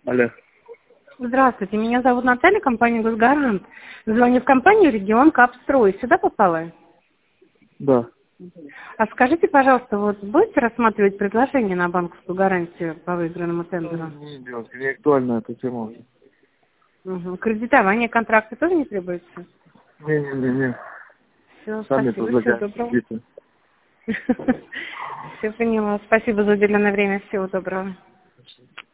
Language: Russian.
Алло. Здравствуйте, меня зовут Наталья, компания «Госгарант». Звоню в компанию «Регион Капстрой». Сюда попала? Да. А скажите, пожалуйста, вот будете рассматривать предложение на банковскую гарантию по выигранному тендеру? Не, девушка, не актуальна эта тема. Угу. Кредитование контракта тоже не требуется? Не. Все, Сами спасибо, всего предлагаем доброго. кредиты. Все поняла. Спасибо за уделенное время, всего доброго.